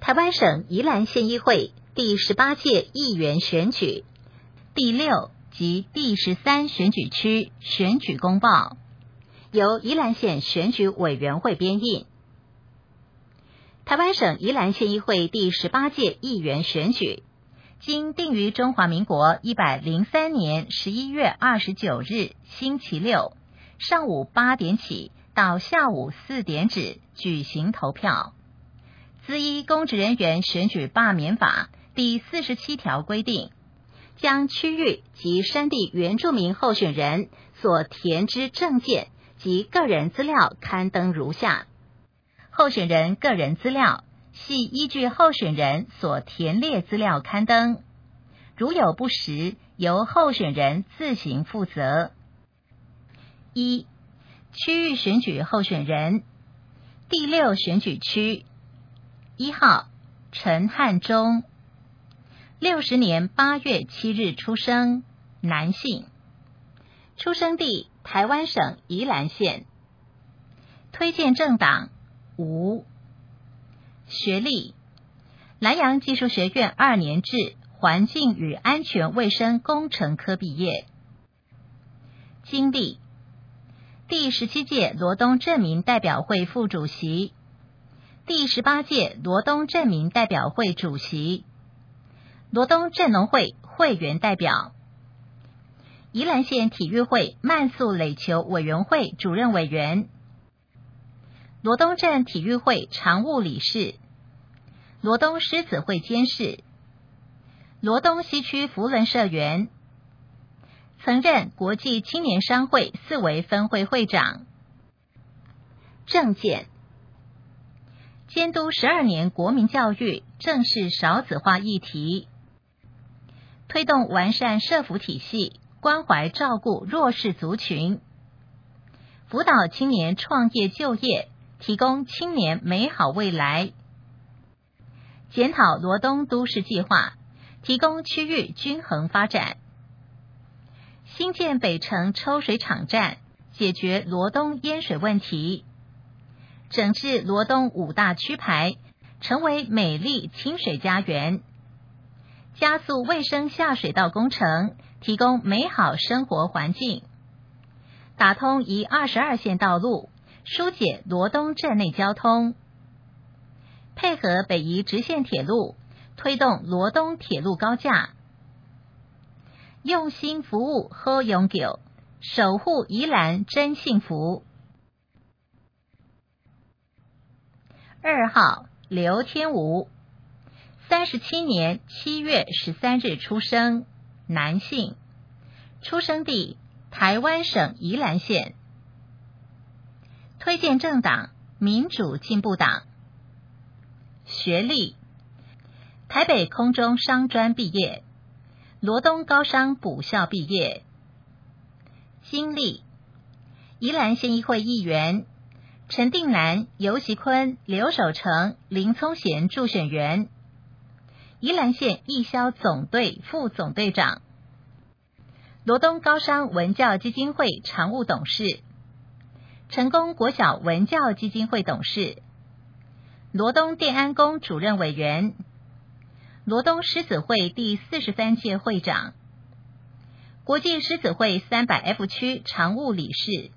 台湾省宜兰县议会第18届议员选举第6及第13选举区选举公报，由宜兰县选举委员会编印。台湾省宜兰县议会第18届议员选举，经定于中华民国103年11月29日星期六上午8点起到下午4点止举行投票。资依公职人员选举罢免法第47条规定，将区域及山地原住民候选人所填之证件及个人资料刊登如下。候选人个人资料系依据候选人所填列资料刊登，如有不实，由候选人自行负责。1、区域选举候选人第6选举区1号陈汉忠，60年8月7日出生，男性，出生地台湾省宜兰县，推荐政党无，学历南洋技术学院2年制环境与安全卫生工程科毕业，经历第17届罗东镇民代表会副主席，第18届罗东镇民代表会主席，罗东镇农会会员代表，宜兰县体育会慢速垒球委员会主任委员，罗东镇体育会常务理事，罗东狮子会监事，罗东西区扶轮社员，曾任国际青年商会4维分会会长。政见监督12年国民教育正视少子化议题，推动完善社福体系，关怀照顾弱势族群，辅导青年创业就业，提供青年美好未来，检讨罗东都市计划，提供区域均衡发展，新建北城抽水厂站，解决罗东淹水问题，整治罗东5大区牌，成为美丽清水家园，加速卫生下水道工程，提供美好生活环境，打通宜22线道路，疏解罗东镇内交通，配合北宜直线铁路，推动罗东铁路高架，用心服务好永久，守护宜兰真幸福。2号刘天武，37年7月13日出生，男性，出生地台湾省宜兰县，推荐政党民主进步党，学历台北空中商专毕业，罗东高商补校毕业，经历宜兰县议会议员陈定南、游锡坤、刘守成、林聪贤助选员，宜兰县义消总队副总队长，罗东高商文教基金会常务董事，成功国小文教基金会董事，罗东电安宫主任委员，罗东狮子会第43届会长，国际狮子会300F 区常务理事。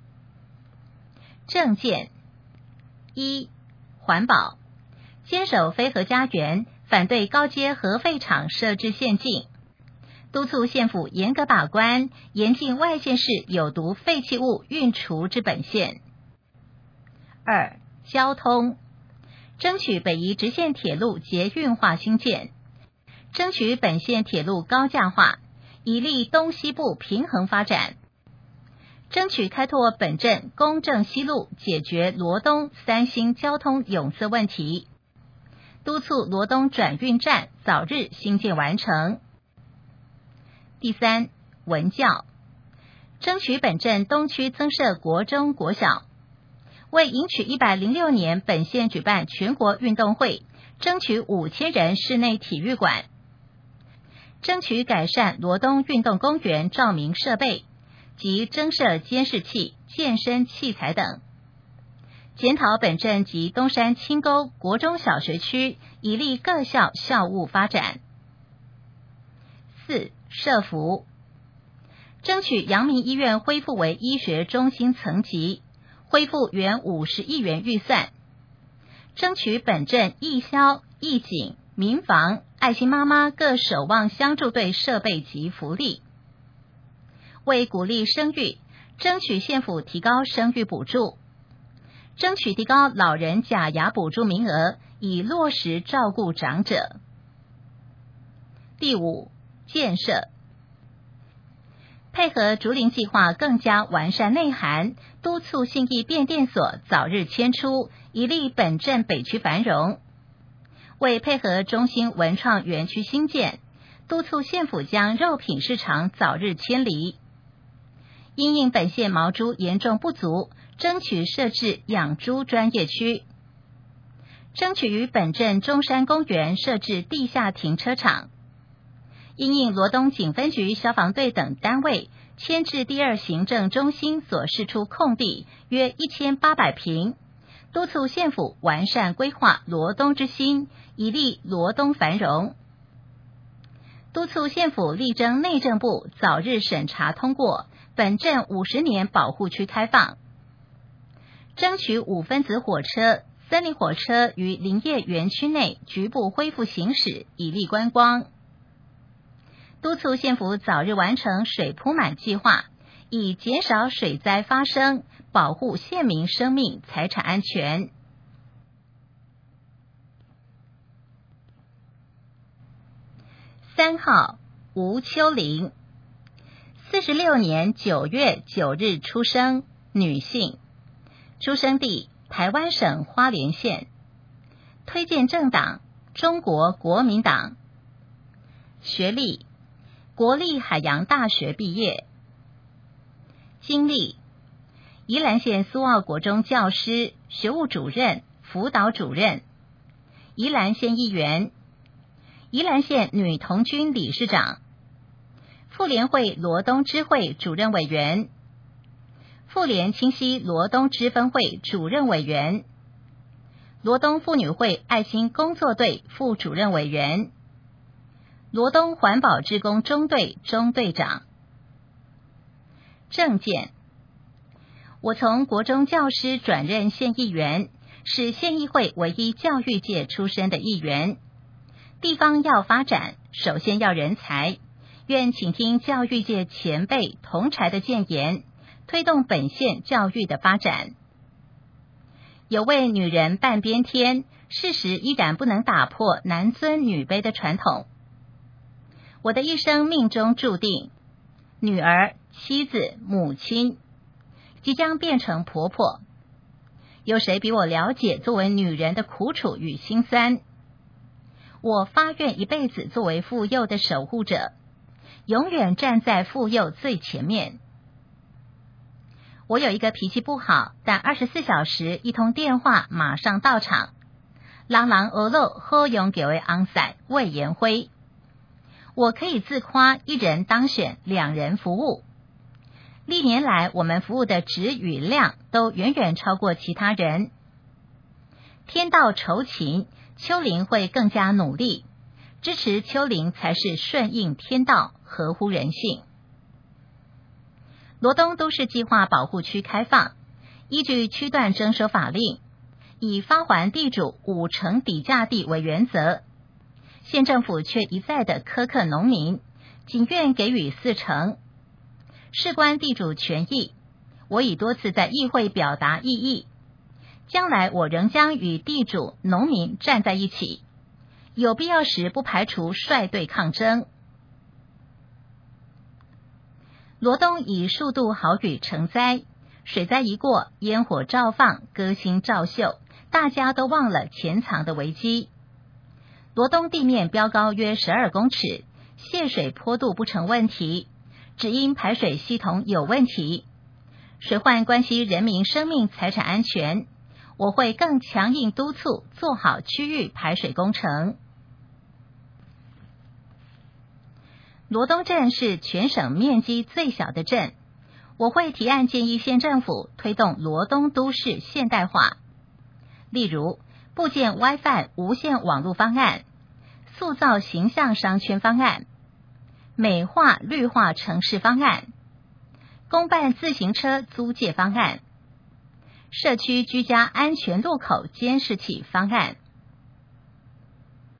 政见1、环保，坚守非核家园，反对高阶核废厂设置限境，督促县府严格把关，严禁外县市有毒废弃物运除之本县。2、交通，争取北宜直线铁路捷运化兴建，争取本县铁路高架化，以利东西部平衡发展，争取开拓本镇公正西路，解决罗东3星交通拥塞问题，督促罗东转运站早日兴建完成。第3、文教，争取本镇东区增设国中国小，为迎娶106年本县举办全国运动会，争取5000人室内体育馆，争取改善罗东运动公园照明设备及增设监视器、健身器材等， 检讨本镇及东山清沟国中小学区，以利各校校务发展。4. 社福，争取阳明医院恢复为医学中心层级，恢复原50亿元预算，争取本镇义消、义警、民防、爱心妈妈各守望相助队设备及福利。为鼓励生育，争取县府提高生育补助，争取提高老人假牙补助名额，以落实照顾长者。第5，建设，配合竹林计划更加完善内涵，督促信义变电所早日迁出，以利本镇北区繁荣。为配合中心文创园区兴建，督促县府将肉品市场早日迁离。因应本县毛猪严重不足，争取设置养猪专业区，争取于本镇中山公园设置地下停车场。因应罗东警分局消防队等单位迁至第2行政中心所释出空地约1800坪，督促县府完善规划罗东之心，以利罗东繁荣。督促县府力争内政部早日审查通过本镇50年保护区开放，争取5分子火车、森林火车于林业园区内局部恢复行驶，以利观光。督促县府早日完成水铺满计划，以减少水灾发生，保护县民生命财产安全。3号吴秋玲，46年9月9日出生，女性，出生地台湾省花莲县，推荐政党中国国民党，学历国立海洋大学毕业，经历宜兰县苏澳国中教师、学务主任、辅导主任，宜兰县议员，宜兰县女童军理事长，妇联会罗东支会主任委员，妇联清溪罗东支分会主任委员，罗东妇女会爱心工作队副主任委员，罗东环保志工中队中队长。政见，我从国中教师转任县议员，是县议会唯一教育界出身的议员。地方要发展，首先要人才，愿倾听教育界前辈同儕的建言，推动本县教育的发展。有位女人半边天，事实依然不能打破男尊女卑的传统。我的一生命中注定，女儿、妻子、母亲，即将变成婆婆。有谁比我了解作为女人的苦楚与辛酸？我发愿一辈子作为妇幼的守护者，永远站在妇幼最前面。我有一个脾气不好，但24小时一通电话马上到场。人人学老好用给为昂塞魏延辉。我可以自夸一人当选2人服务。历年来我们服务的质与量都远远超过其他人。天道酬勤，秋玲会更加努力，支持秋玲才是顺应天道，合乎人性。罗东都市计划保护区开放，依据区段征收法令，以发还地主50%底价地为原则，县政府却一再的苛刻农民，仅愿给予40%。事关地主权益，我已多次在议会表达异议，将来我仍将与地主、农民站在一起，有必要时不排除率队抗争。罗东以数度豪雨成灾，水灾一过，烟火照放，歌星照秀，大家都忘了潜藏的危机。罗东地面标高约12公尺，泄水坡度不成问题，只因排水系统有问题。水患关系人民生命财产安全，我会更强硬督促做好区域排水工程。罗东镇是全省面积最小的镇，我会提案建议县政府推动罗东都市现代化， 例如布建 WiFi 无线网络方案、塑造形象商圈方案、美化绿化城市方案、公办自行车租借方案、社区居家安全路口监视器方案。